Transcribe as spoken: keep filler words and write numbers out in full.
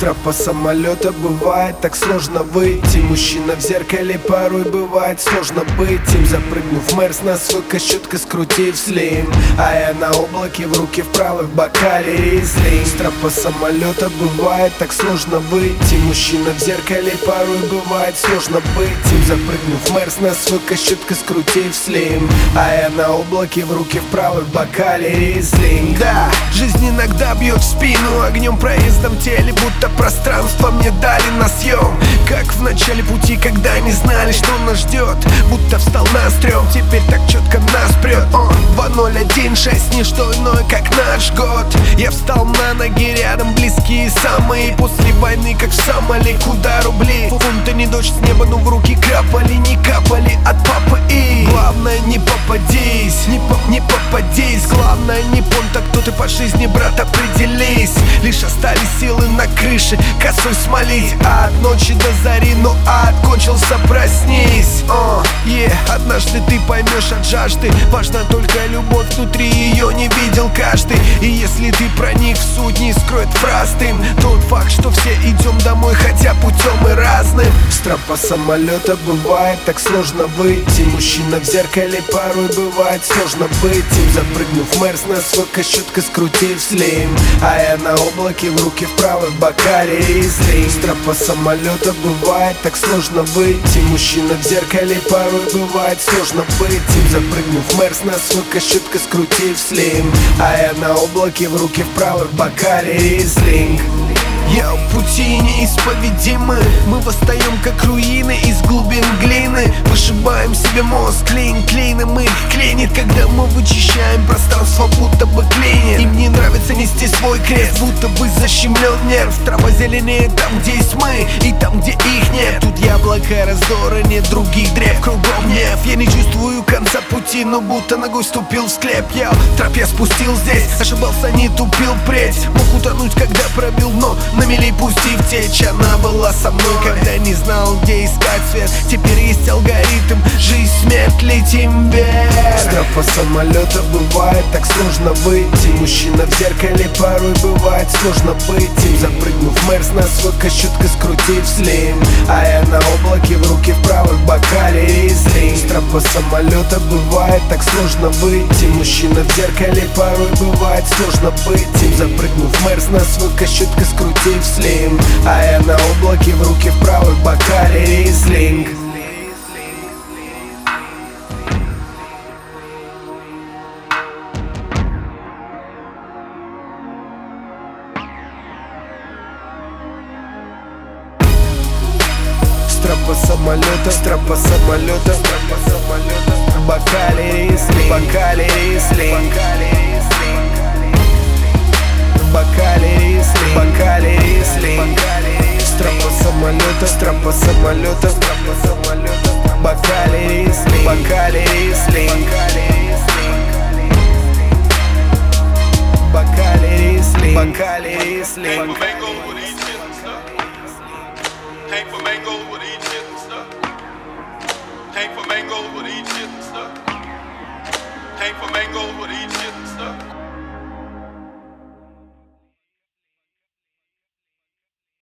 трапа самолета бывает так сложно выйти. Мужчина в зеркале порой бывает сложно быть им. Запрыгнув в Мерс, на свой щеткой скрутив слим, а я на облаке, в руки в правой, в бокале ризлинг. С трапа самолета бывает так сложно выйти. Мужчина в зеркале порой бывает сложно быть им. Запрыгнув в Мерс, на свой щеткой скрутив слим, а я на облаке, в руки в правой, в бокале ризлинг. Да, жизнь иногда бьет в спину огнем, проездом в теле, будто пространство мне дали на съем. Как в начале пути, когда не знали, что нас ждет, будто встал на стрём, теперь так четко нас прет. Два ноль один шесть, не что иное, как наш год. Я встал на ноги, рядом близкие самые. После войны, как в Сомали, куда рубли? Фунты не дождь с неба, но в руки капали, не капали от папы. И главное, не попадись, не, по, не попадись. Главное, не понта, кто ты по жизни, брат, определись. Лишь остались силы на крыше косой смолить, а от ночи до зари, ну ад кончился, проснись. О, yeah. Однажды ты поймешь от жажды, важна только любовь, внутри ее не видел каждый. И если ты проник в суть, не скроет фраз дым тот факт, что все идем домой, хотя путем и разным. С трапа самолета бывает так сложно выйти. Мужчина в зеркале порой бывает сложно быть им. Запрыгнув в Мерс, на свой щеткой скрутив слим, а я на облаке, в руки в правой, в бокале ризлинг. С трапа самолета бывает так сложно выйти. Мужчина в зеркале порой бывает сложно быть им. Запрыгнув в Мерс, на свой щеткой скрутив слим, а я на облаке, в руки в правой, в бокале ризлинг. Я в пути неисповедимы, мы восстаем как руины из глубин глины. Вышибаем себе мозг клин клином, их клинит, когда мы вычищаем пространство, будто бы клинит. Им не нравится нести свой крест, будто бы защемлен нерв. Трава зеленее там, где есть мы, и там, где их нет. Тут яблоко раздора, нет других древ, кругом неф. Я не чувствую конца пути, но будто ногой ступил в склеп. Я троп я спустил здесь, ошибался, не тупил впредь. Мог утонуть, когда пробил дно, на мели пустив течь. Она была со мной, когда не знал, где искать свет. Теперь есть алгоритм, жизнь, смерть, летим вверх. С трапа самолета бывает так сложно выйти. Мужчина в зеркале порой бывает сложно быть им. Запрыгнув в Мерс, на свой щеткой скрутив слим, а я на облаке, в руки в правой, в бокале ризлинг. С трапа самолета бывает так сложно выйти. Мужчина в зеркале порой бывает сложно быть им. Запрыгнув в Мерс, на свой щеткой скрутив слим, а я на облаке, в руки в правой, в бокале ризлинг. С трапа самолета, с трапа самолета, с трапа самолета, в бокале ризлинг, в бокале ризлинг, в бокале ризлинг, в бокале ризлинг. С трапа самолета, с трапа самолета, с трапа самолета, в бокале ризлинг, в бокале ризлинг, в бокале ризлинг, в бокале ризлинг.